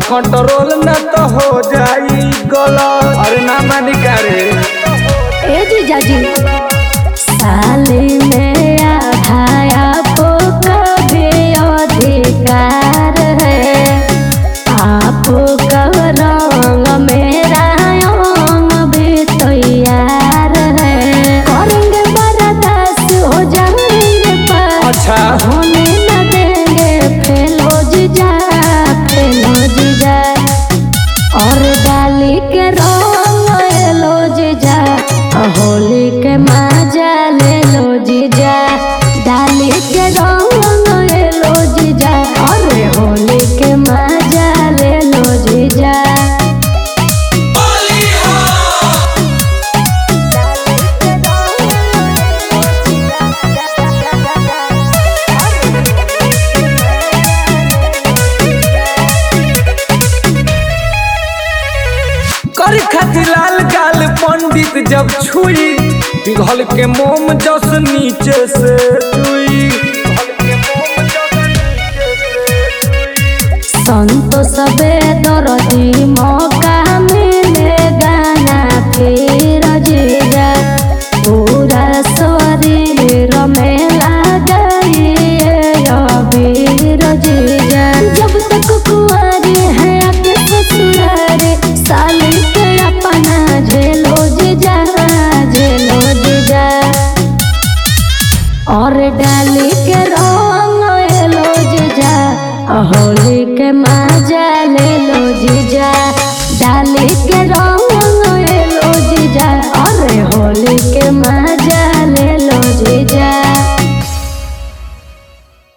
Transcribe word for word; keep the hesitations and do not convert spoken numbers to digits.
Control न तो हो जाई गलत। अरे ना मानी करे ए जीजा जी साली में आधाया आपका भी अधिकार है, आपका रंग मेरा अंग भी तैयार है, करेंगे बर्दाश्त हो जाएंगे पर अच्छा होने न देंगे फेलो जीजा फेलो जीजा। और डाली के रंग लो जीजा, होली के मजा ले लो जीजा, डाली के रंग लो जीजा, अरे होली के मजा ले लो जीजा। कर खातिर लाल गाल पंडित जब छुई, पिघल के मोम जस नीचे से चुई। संतो सबे दर्दी मौका मिलेगा ना फिर जीजा, पूरा शरीर में लगाइए अबीर जीजा। जब तक कुंवारी है आपके ससुरारे, साली के अपना झेलो जीजा झेलो जीजा। और डाली के रंग लो जीजा, होली के मा